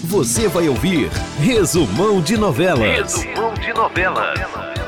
Você vai ouvir Resumão de Novelas. Resumão de Novelas.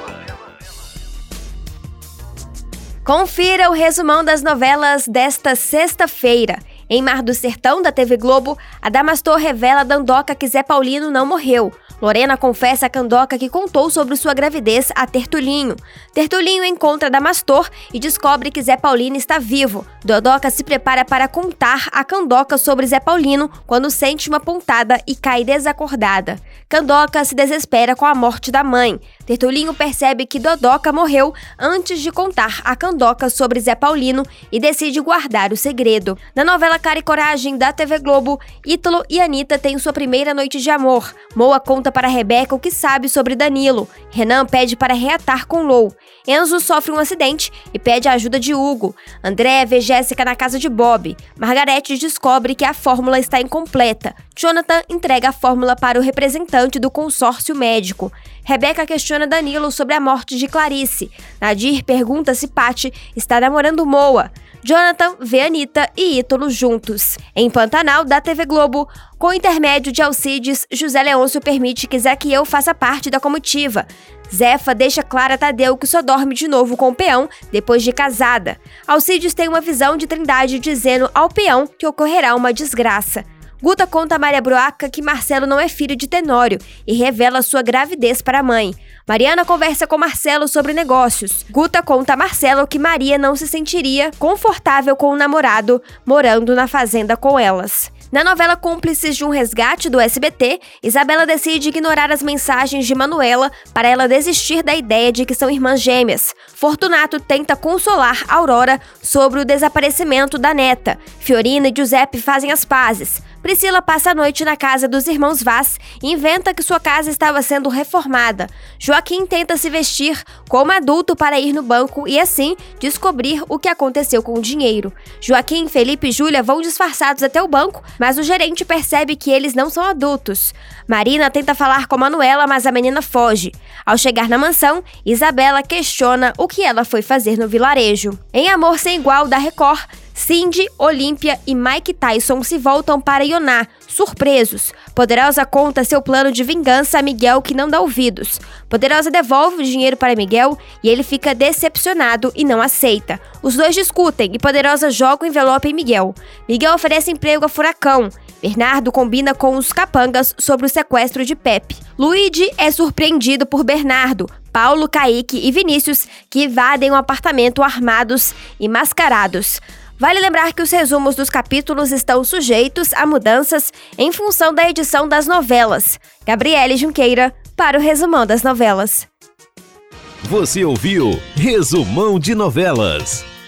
Confira o resumão das novelas desta sexta-feira. Em Mar do Sertão, da TV Globo, Adamastor revela a Dandoca que Zé Paulino não morreu. Lorena confessa a Candoca que contou sobre sua gravidez a Tertulinho. Tertulinho encontra Adamastor e descobre que Zé Paulino está vivo. Dandoca se prepara para contar a Candoca sobre Zé Paulino quando sente uma pontada e cai desacordada. Candoca se desespera com a morte da mãe. Tertulinho percebe que Dandoca morreu antes de contar a Candoca sobre Zé Paulino e decide guardar o segredo. Na novela Cara e Coragem da TV Globo, Ítalo e Anitta têm sua primeira noite de amor. Moa conta para Rebeca o que sabe sobre Danilo. Renan pede para reatar com Lou. Enzo sofre um acidente e pede a ajuda de Hugo. André vê Jéssica na casa de Bob. Margarete descobre que a fórmula está incompleta. Jonathan entrega a fórmula para o representante do consórcio médico. Rebeca questiona Danilo sobre a morte de Clarice. Nadir pergunta se Paty está namorando Moa. Jonathan vê Anitta e Ítalo juntos. Em Pantanal, da TV Globo, com intermédio de Alcides, José Leôncio permite que Zaqueu faça parte da comitiva. Zefa deixa Clara Tadeu que só dorme de novo com o peão depois de casada. Alcides tem uma visão de Trindade dizendo ao peão que ocorrerá uma desgraça. Guta conta a Maria Broaca que Marcelo não é filho de Tenório e revela sua gravidez para a mãe. Mariana conversa com Marcelo sobre negócios. Guta conta a Marcelo que Maria não se sentiria confortável com o namorado morando na fazenda com elas. Na novela Cúmplices de um Resgate do SBT, Isabela decide ignorar as mensagens de Manuela para ela desistir da ideia de que são irmãs gêmeas. Fortunato tenta consolar Aurora sobre o desaparecimento da neta. Fiorina e Giuseppe fazem as pazes. Priscila passa a noite na casa dos irmãos Vaz e inventa que sua casa estava sendo reformada. Joaquim tenta se vestir como adulto para ir no banco e, assim, descobrir o que aconteceu com o dinheiro. Joaquim, Felipe e Júlia vão disfarçados até o banco, mas o gerente percebe que eles não são adultos. Marina tenta falar com Manuela, mas a menina foge. Ao chegar na mansão, Isabela questiona o que ela foi fazer no vilarejo. Em Amor Sem Igual, da Record, Cindy, Olímpia e Mike Tyson se voltam para Ioná, surpresos. Poderosa conta seu plano de vingança a Miguel, que não dá ouvidos. Poderosa devolve o dinheiro para Miguel e ele fica decepcionado e não aceita. Os dois discutem e Poderosa joga o envelope em Miguel. Miguel oferece emprego a Furacão. Bernardo combina com os capangas sobre o sequestro de Pepe. Luigi é surpreendido por Bernardo, Paulo, Kaique e Vinícius, que invadem um apartamento armados e mascarados. Vale lembrar que os resumos dos capítulos estão sujeitos a mudanças em função da edição das novelas. Gabriele Junqueira, para o Resumão das Novelas. Você ouviu Resumão de Novelas.